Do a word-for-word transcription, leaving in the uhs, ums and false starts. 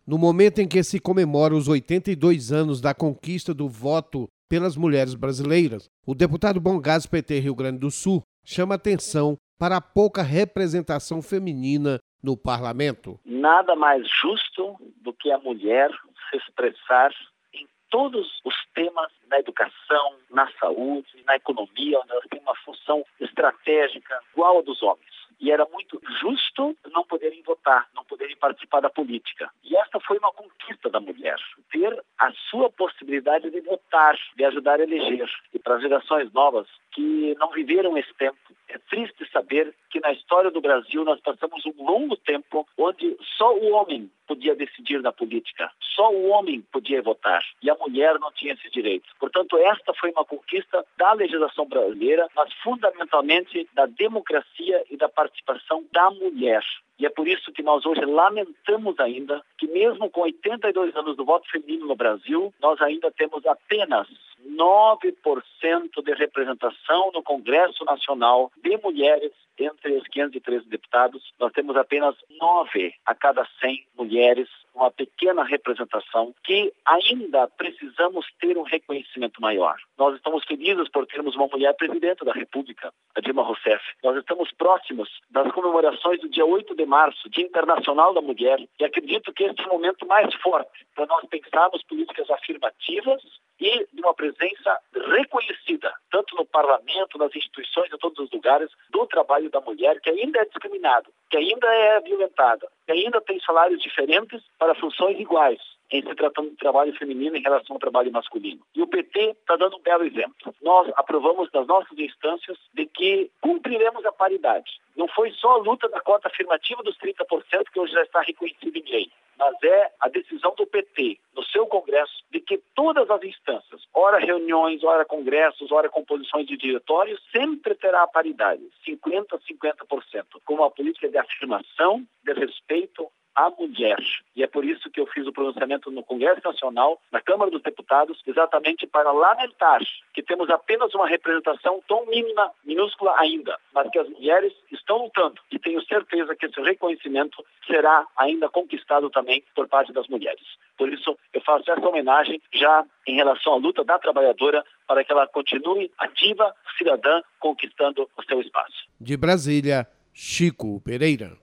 no momento em que se comemora os oitenta e dois anos da conquista do voto pelas mulheres brasileiras, o deputado Bongás, P T Rio Grande do Sul, chama atenção para a pouca representação feminina no parlamento. Nada mais justo do que a mulher se expressar em todos os temas, na educação, na saúde, na economia, onde elas têm uma função estratégica igual a dos homens. E era muito justo não poderem votar, não poderem participar da política. E esta foi uma conquista da mulher, ter a sua possibilidade de votar, de ajudar a eleger. E para as gerações novas que não viveram esse tempo, é triste saber que na história do Brasil nós passamos um longo tempo onde só o homem podia decidir na política, só o homem podia votar e a mulher não tinha esse direito. Portanto, esta foi uma conquista da legislação brasileira, mas fundamentalmente da democracia e da participação da mulher. E é por isso que nós hoje lamentamos ainda que mesmo com oitenta e dois anos do voto feminino no Brasil, nós ainda temos apenas nove por cento de representação no Congresso Nacional de mulheres entre os quinhentos e treze deputados. Nós temos apenas nove a cada cem mulheres, uma pequena representação que ainda precisamos ter um reconhecimento maior. Nós estamos felizes por termos uma mulher presidente da República, a Dilma Rousseff. Nós estamos próximos das comemorações do dia oito de março, Dia Internacional da Mulher, e acredito que este é o momento mais forte para nós pensarmos políticas afirmativas e de uma presença reconhecida, tanto no parlamento, nas instituições, em todos os lugares, do trabalho da mulher, que ainda é discriminado, que ainda é violentada, que ainda tem salários diferentes para funções iguais, em se tratando de trabalho feminino em relação ao trabalho masculino. E o P T está dando um belo exemplo. Nós aprovamos nas nossas instâncias de que cumpriremos a paridade. Não foi só a luta da cota afirmativa dos trinta por cento que hoje já está reconhecida em lei, mas é a decisão do P T, no seu Congresso, de que todas as instâncias, ora reuniões, ora congressos, ora composições de diretórios, sempre terá a paridade, cinquenta a cinquenta por cento, com uma política de afirmação, de respeito à mulher. E é por isso que eu fiz o pronunciamento no Congresso Nacional, na Câmara dos Deputados, exatamente para lamentar que temos apenas uma representação tão mínima, minúscula ainda, mas que as mulheres estão lutando e tenho certeza que esse reconhecimento será ainda conquistado também por parte das mulheres. Por isso, eu faço essa homenagem já em relação à luta da trabalhadora para que ela continue ativa, cidadã, conquistando o seu espaço. De Brasília, Chico Pereira.